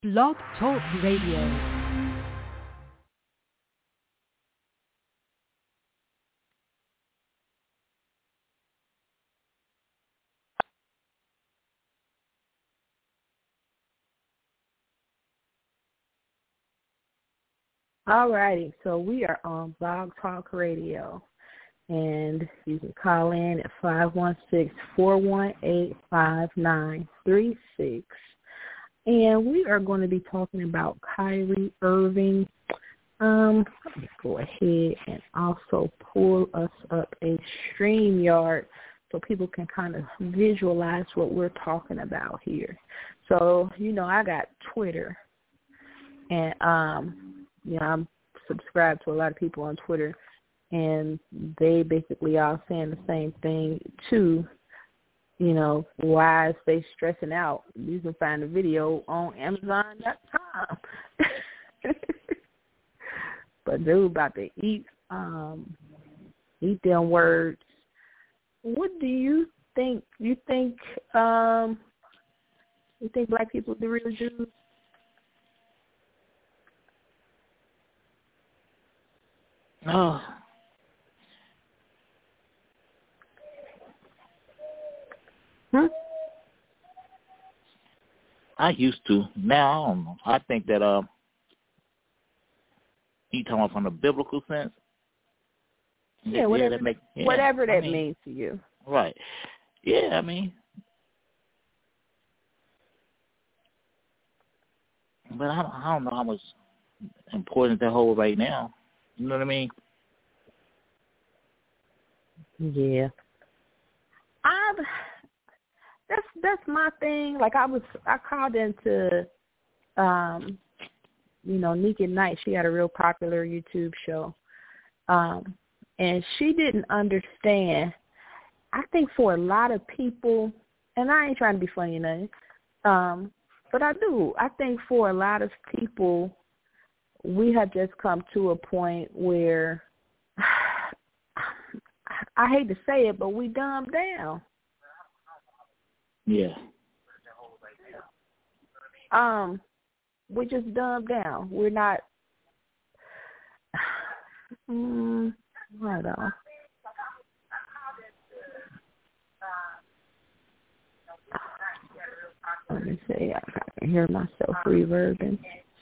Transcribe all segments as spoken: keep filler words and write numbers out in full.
Blog Talk Radio. All righty, so we are on Blog Talk Radio, and you can call in at five one six, four one eight, five nine three six, and we are going to be talking about Kyrie Irving. Um, let me go ahead and also pull us up a StreamYard so people can kind of visualize what we're talking about here. So, you know, I got Twitter, and um. You know, I'm subscribed to a lot of people on Twitter, and they basically all saying the same thing too. You know, why is they stressing out? You can find the video on Amazon dot com. But dude about to eat, um, eat them words. What do you think? You think, um, you think black people are the real Jews? Oh. Hmm? I used to. Now, I don't know. I think that, uh, you talking about from the biblical sense? Yeah, whatever, yeah, that, make, yeah, whatever that I mean, means to you. Right. Yeah, I mean. But I, I don't know how much importance that hold right now. You know what I mean? Yeah. I that's that's my thing. Like I was I called into um you know, Nick at Night. She had a real popular YouTube show. Um and she didn't understand. I think for a lot of people, and I ain't trying to be funny or nothing, um, but I do. I think for a lot of people we have just come to a point where I hate to say it, but we dumbed down. Yeah. Um, we just dumbed down. We're not. Um, hold on. Let me see. I can hear myself reverbing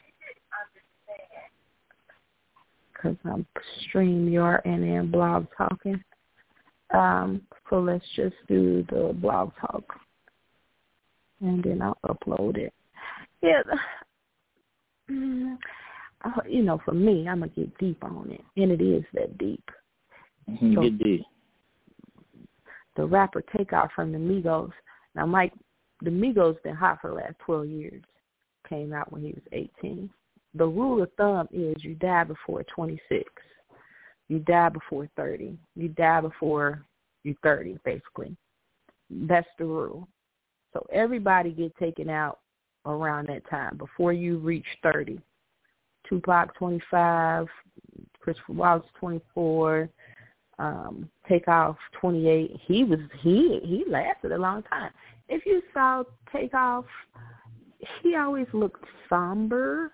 because I'm StreamYard and then Blog Talking. Um, so let's just do the Blog Talk, and then I'll upload it. Yeah, you know, for me, I'm gonna get deep on it, and it is that deep. Mm-hmm, so, get deep. The rapper Takeoff from the Migos. Now, Mike, the Migos been hot for the last twelve years. Came out when he was eighteen. The rule of thumb is you die before twenty-six. You die before thirty. You die before you're thirty, basically. That's the rule. So everybody get taken out around that time, before you reach thirty. Tupac, twenty-five. Christopher Wallace, twenty-four. Um, Takeoff, twenty-eight. He was he he lasted a long time. If you saw Takeoff, he always looked somber.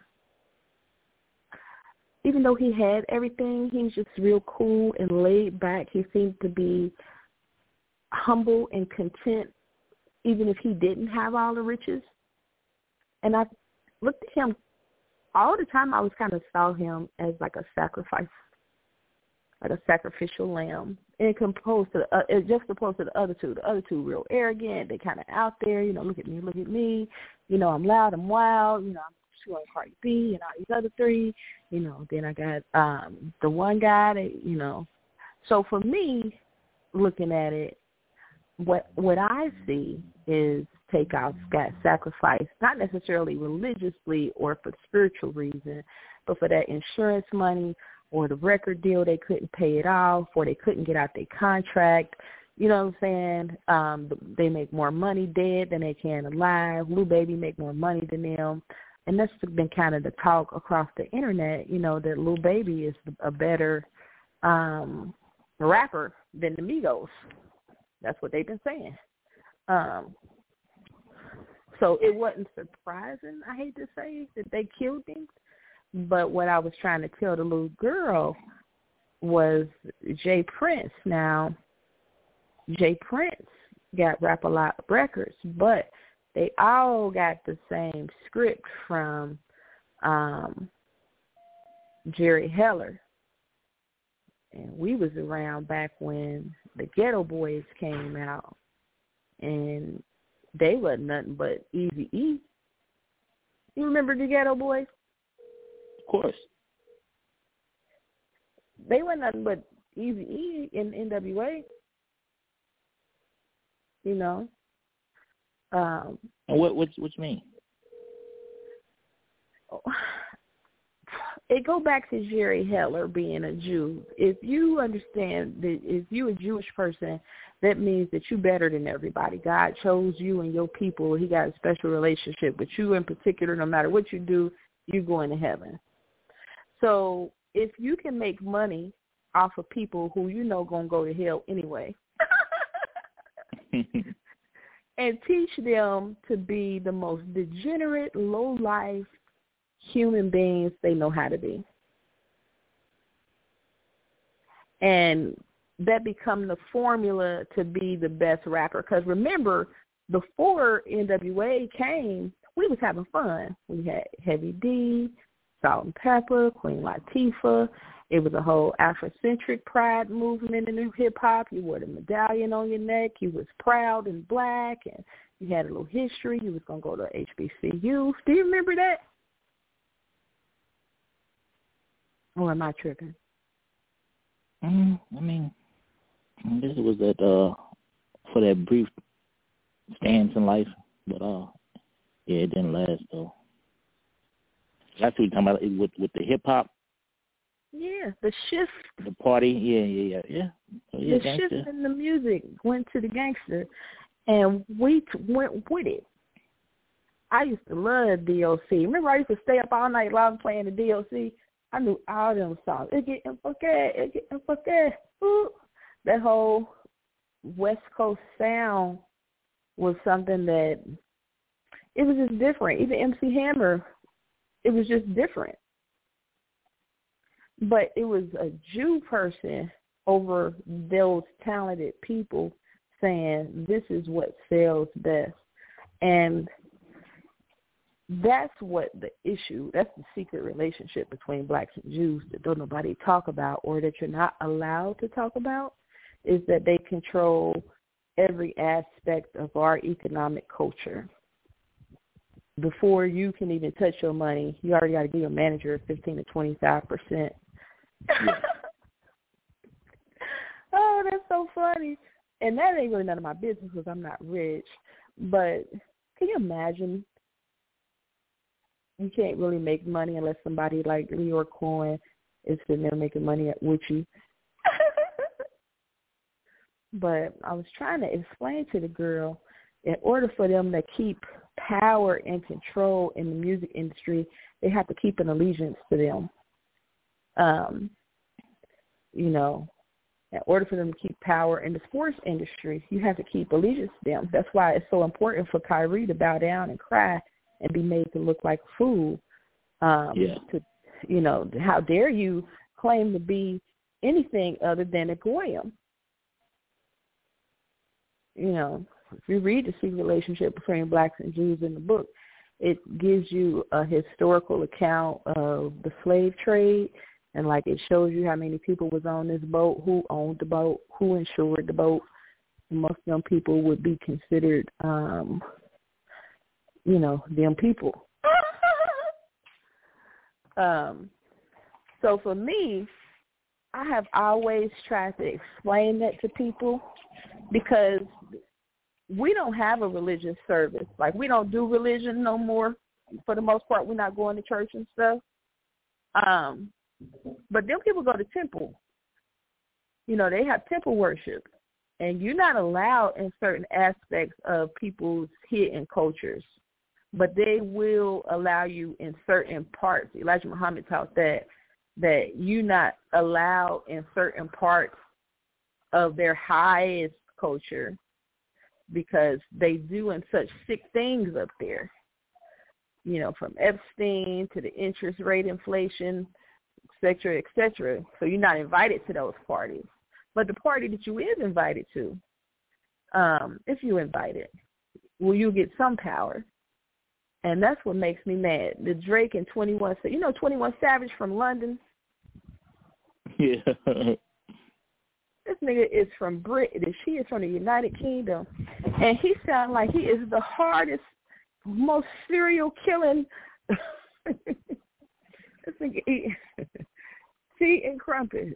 Even though he had everything, he was just real cool and laid back. He seemed to be humble and content, even if he didn't have all the riches. And I looked at him all the time. I was kind of saw him as like a sacrifice, like a sacrificial lamb, and composed to the, uh, just opposed to the other two. The other two real arrogant. They kind of out there, you know. Look at me, look at me. You know, I'm loud, I'm wild. You know, I'm like Cardi B and all these other three, you know. Then I got um, the one guy that, you know. So for me, looking at it, what what I see is Takeoff got sacrificed, not necessarily religiously or for spiritual reason, but for that insurance money or the record deal. They couldn't pay it off, or they couldn't get out their contract. You know what I'm saying? Um, they make more money dead than they can alive. Lil Baby make more money than them. And that's been kind of the talk across the internet, you know, that Lil Baby is a better um, rapper than the Migos. That's what they've been saying. Um, So it wasn't surprising, I hate to say, that they killed him. But what I was trying to tell the little girl was Jay Prince. Now, Jay Prince got Rap-A-Lot Records, but they all got the same script from um, Jerry Heller. And we was around back when the Ghetto Boys came out, and they wasn't nothing but Eazy-E. You remember the Ghetto Boys? Of course. They weren't nothing but Eazy-E in N W A. You know. Um, and what what what you mean? It go back to Jerry Heller being a Jew. If you understand that if you're a Jewish person, that means that you're better than everybody. God chose you and your people. He got a special relationship with you in particular. No matter what you do, you're going to heaven. So if you can make money off of people who you know going to go to hell anyway, and teach them to be the most degenerate, low-life human beings they know how to be. And that become the formula to be the best rapper. Because remember, before N W A came, we was having fun. We had Heavy D, Salt and Pepper, Queen Latifah. It was a whole Afrocentric pride movement in the hip-hop. You wore the medallion on your neck. You was proud and black, and you had a little history. You was going to go to H B C U. Do you remember that? Or am I tripping? Mm, I mean, I guess it was that uh, for that brief stance in life, but uh, yeah, it didn't last though. That's what you're talking about with with the hip hop. Yeah, the shift. The party, yeah, yeah, yeah, yeah. Oh, yeah the gangster. shift in the music went to the gangster, and we t- went with it. I used to love D O C. Remember, I used to stay up all night long playing the D O C. I knew all them songs. It getting fucké, it getting fucké. Ooh. That whole West Coast sound was something that it was just different. Even M C Hammer, it was just different. But it was a Jew person over those talented people saying this is what sells best. And that's what the issue, that's the secret relationship between blacks and Jews that don't nobody talk about, or that you're not allowed to talk about, is that they control every aspect of our economic culture. Before you can even touch your money, you already got to give your manager fifteen to twenty-five percent. Yeah. Oh, that's so funny. And that ain't really none of my business because I'm not rich. But can you imagine? You can't really make money unless somebody like New York Coin is sitting there making money with you. But I was trying to explain to the girl, in order for them to keep power and control in the music industry, they have to keep an allegiance to them. Um, you know, in order for them to keep power in the sports industry, you have to keep allegiance to them. That's why it's so important for Kyrie to bow down and cry and be made to look like a fool. Um, yeah. To, you know, how dare you claim to be anything other than a goyim? You know, if you read the secret relationship between blacks and Jews in the book, it gives you a historical account of the slave trade, and like it shows you how many people was on this boat, who owned the boat, who insured the boat. Most of them people would be considered, um, you know, them people. um, so for me, I have always tried to explain that to people because we don't have a religious service. Like, we don't do religion no more. For the most part, we're not going to church and stuff. Um, but them people go to temple. You know, they have temple worship. And you're not allowed in certain aspects of people's hidden cultures. But they will allow you in certain parts. Elijah Muhammad taught that, that you're not allowed in certain parts of their highest culture because they doing such sick things up there. You know, from Epstein to the interest rate inflation, et cetera, et cetera. So you're not invited to those parties. But the party that you is invited to, um, if you invited, well, you get some power. And that's what makes me mad. The Drake and twenty-one, you know twenty-one Savage from London? Yeah. This nigga is from British. He is from the United Kingdom. And he sounds like he is the hardest, most serial killing. This nigga eating tea and crumpets.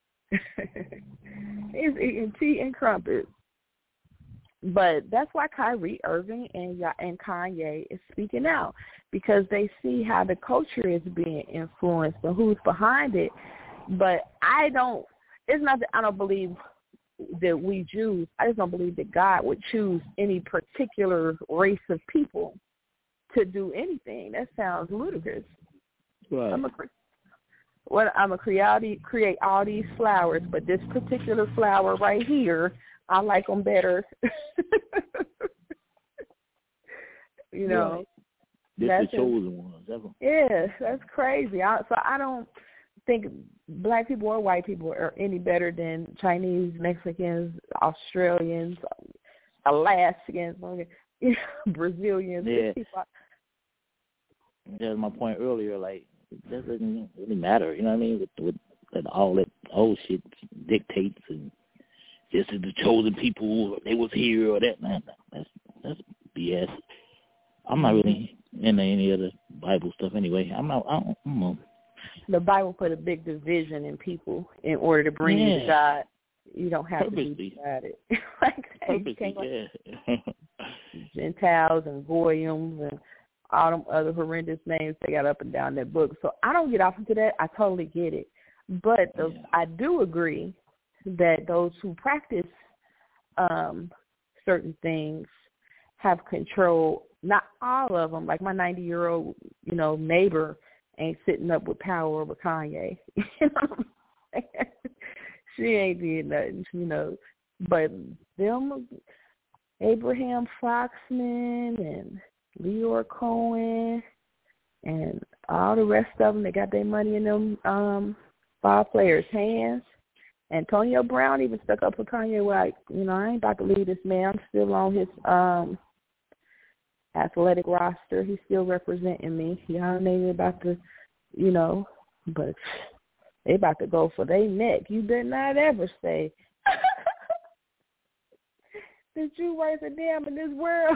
He's eating tea and crumpets. But that's why Kyrie Irving and and Kanye is speaking out, because they see how the culture is being influenced and who's behind it. But I don't, it's not that I don't believe that we Jews, I just don't believe that God would choose any particular race of people to do anything. That sounds ludicrous. Right. I'm a, well, I'm a create, create all these flowers, but this particular flower right here, I like them better. You know. Right. This that's the chosen ones. That's yeah, that's crazy. I, so I don't think black people or white people are any better than Chinese, Mexicans, Australians, Alaskans, Brazilians. Yeah. People. That's my point earlier. Like, it doesn't really matter. You know what I mean? With, with, with all that old shit dictates and this is the chosen people, they was here or that. Man, that's that's B S. I'm not really into any of the Bible stuff anyway. I'm not. I don't, I don't know. The Bible put a big division in people in order to bring yeah. you to God. You don't have Purposely. to be about it. Like that. Purposely, yeah. Gentiles and Goyim and all them other horrendous names they got up and down that book. So I don't get off into that. I totally get it. But the, yeah. I do agree that those who practice um, certain things have control. Not all of them. Like my ninety-year-old, you know, neighbor ain't sitting up with power over Kanye. You know, she ain't did nothing, you know. But them, Abraham Foxman and Leor Cohen and all the rest of them, they got their money in them um, ball players' hands. Antonio Brown even stuck up for Kanye, like, you know, I ain't about to leave this man. I'm still on his um, athletic roster. He's still representing me. Y'all ain't about to, you know, but they about to go for their neck. You better not ever say that you worth a damn in this world.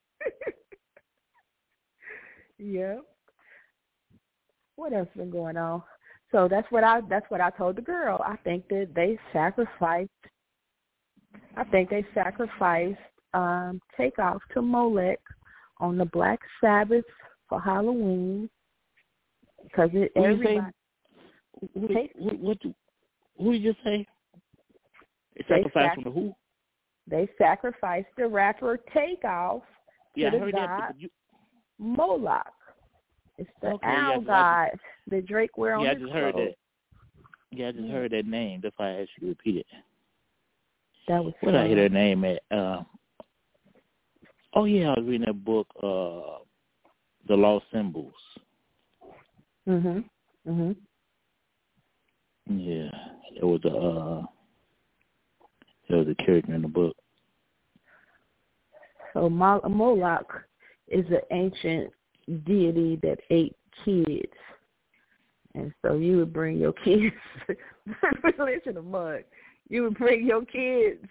Yeah. What else been going on? So that's what I that's what I told the girl. I think that they sacrificed. I think they sacrificed um, Takeoff to Molech on the Black Sabbath for Halloween because it Who everybody. You say, who, take, who, what? Who did you say? They they sacrificed sac- from the who? They sacrificed the rapper Takeoff to Yeah, the I heard god that. You, Moloch. It's the okay, owl yeah, god that Drake wear on yeah, I his just clothes. heard that. Yeah, I just Yeah. heard that name. That's why I asked you to repeat it. That was Where fun. did I hear that name at? Uh, oh, yeah, I was reading that book, uh, The Lost Symbols. Mhm. Mhm. Yeah, there was a uh, there was a character in the book. So Mol- Moloch is an ancient deity that ate kids. And so you would bring your kids, listen to Mug, you would bring your kids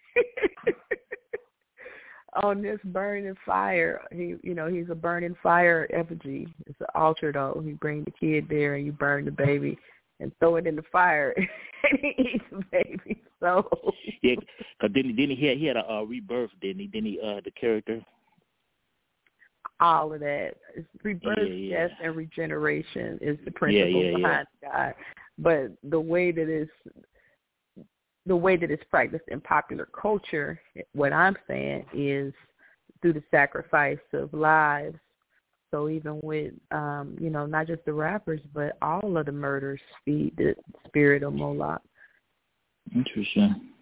on this burning fire. He, you know, he's a burning fire effigy. It's an altar, though. You bring the kid there and you burn the baby and throw it in the fire, and he eats the baby. So yeah, because didn't, didn't he, had, he had a uh, rebirth, didn't he? Didn't he, uh, the character? all of that. It's rebirth, Yeah, yeah. death, and regeneration is the principle yeah, yeah, behind yeah. God. But the way that it's the way that it's practiced in popular culture, what I'm saying is through the sacrifice of lives. So even with, um, you know, not just the rappers, but all of the murders feed the spirit of Moloch. Interesting.